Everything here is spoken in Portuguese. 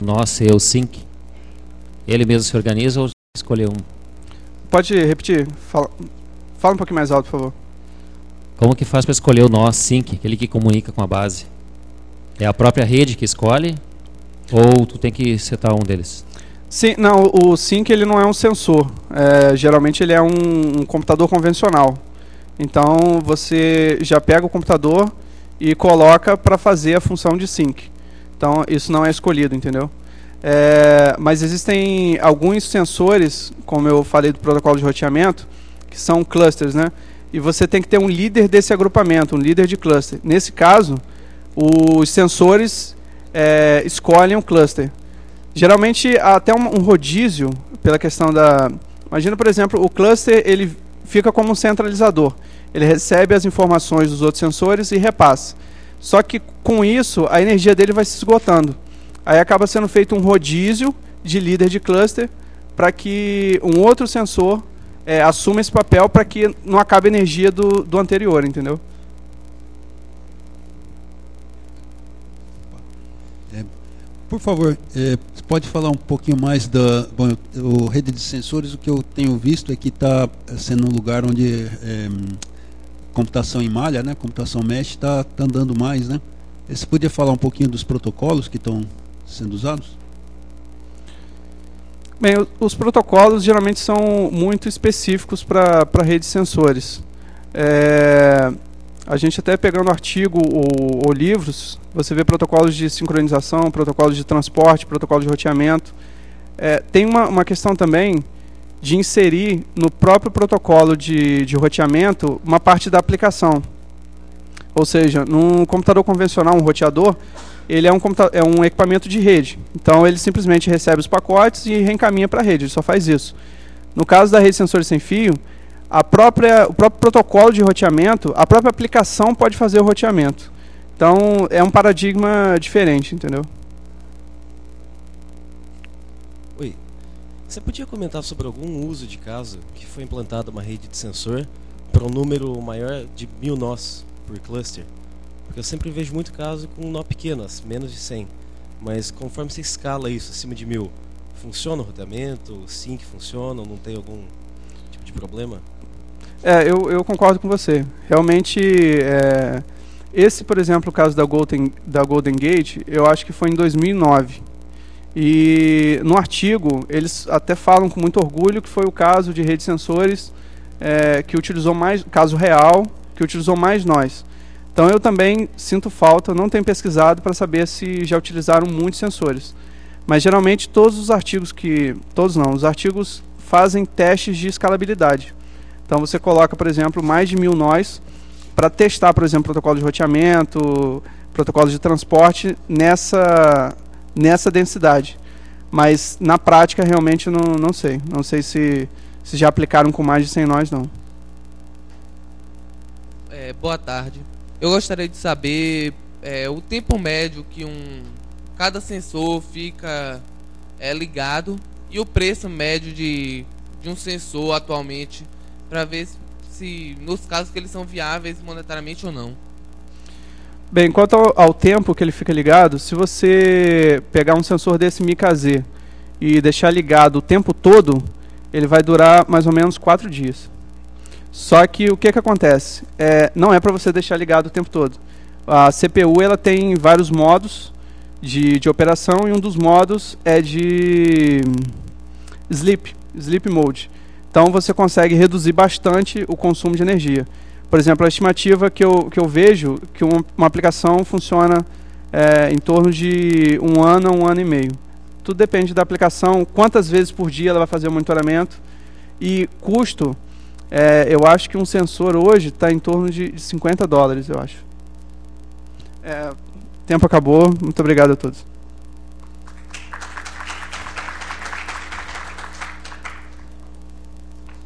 nó ser o sync? Ele mesmo se organiza ou escolher um? Pode repetir? Fala um pouquinho mais alto, por favor. Como que faz para escolher o nó sync, aquele que comunica com a base? É a própria rede que escolhe ou tu tem que setar um deles? Sim, não, o sync ele não é um sensor. Geralmente ele é um computador convencional. Então você já pega o computador e coloca para fazer a função de sync. Então isso não é escolhido, entendeu? Mas existem alguns sensores, como eu falei do protocolo de roteamento, que são clusters, né? E você tem que ter um líder desse agrupamento, um líder de cluster. Nesse caso, os sensores escolhem um cluster. Geralmente, até um rodízio, pela questão da... Imagina, por exemplo, o cluster ele fica como um centralizador. Ele recebe as informações dos outros sensores e repassa. Só que, com isso, a energia dele vai se esgotando. Aí acaba sendo feito um rodízio de líder de cluster para que um outro sensor assuma esse papel para que não acabe a energia do anterior, entendeu? Por favor, você pode falar um pouquinho mais da rede de sensores? O que eu tenho visto é que está sendo um lugar onde computação em malha, né, computação mesh, está andando mais, né? Você podia falar um pouquinho dos protocolos que estão sendo usados? Bem, os protocolos geralmente são muito específicos para rede de sensores. A gente até pegando artigo ou livros, você vê protocolos de sincronização, protocolos de transporte, protocolos de roteamento. Tem uma questão também de inserir no próprio protocolo de roteamento uma parte da aplicação. Ou seja, num computador convencional, um roteador, ele é um equipamento de rede. Então ele simplesmente recebe os pacotes e reencaminha para a rede, ele só faz isso. No caso da rede de sensores sem fio, o próprio protocolo de roteamento, a própria aplicação pode fazer o roteamento. Então é um paradigma diferente, entendeu? Oi, você podia comentar sobre algum uso de caso que foi implantada uma rede de sensor para um número maior de 1000 nós por cluster? Porque eu sempre vejo muito caso com um nó pequeno, menos de 100. Mas conforme você escala isso acima de 1000, funciona o roteamento? O sync funciona? Ou não tem algum tipo de problema? Eu concordo com você. Realmente, esse, por exemplo, o caso da Golden Gate, eu acho que foi em 2009. E no artigo, eles até falam com muito orgulho que foi o caso de rede de sensores que utilizou mais, caso real, que utilizou mais nós. Então eu também sinto falta, não tenho pesquisado para saber se já utilizaram muitos sensores. Mas geralmente todos os artigos os artigos fazem testes de escalabilidade. Então você coloca, por exemplo, mais de 1000 nós para testar, por exemplo, protocolo de roteamento, protocolo de transporte nessa densidade. Mas na prática realmente não sei. Não sei se já aplicaram com mais de 100 nós, não. Boa tarde. Eu gostaria de saber o tempo médio que cada sensor fica ligado e o preço médio de um sensor atualmente, para ver se nos casos que eles são viáveis monetariamente ou não. Bem, quanto ao tempo que ele fica ligado, se você pegar um sensor desse MiKZ e deixar ligado o tempo todo, ele vai durar mais ou menos 4 dias. Só que o que acontece? Não é para você deixar ligado o tempo todo. A CPU ela tem vários modos de operação e um dos modos é de sleep mode. Então você consegue reduzir bastante o consumo de energia. Por exemplo, a estimativa que eu vejo que uma aplicação funciona em torno de 1 ano a 1 ano e meio. Tudo depende da aplicação, quantas vezes por dia ela vai fazer o monitoramento. E custo, eu acho que um sensor hoje está em torno de $50, eu acho. Tempo acabou, muito obrigado a todos.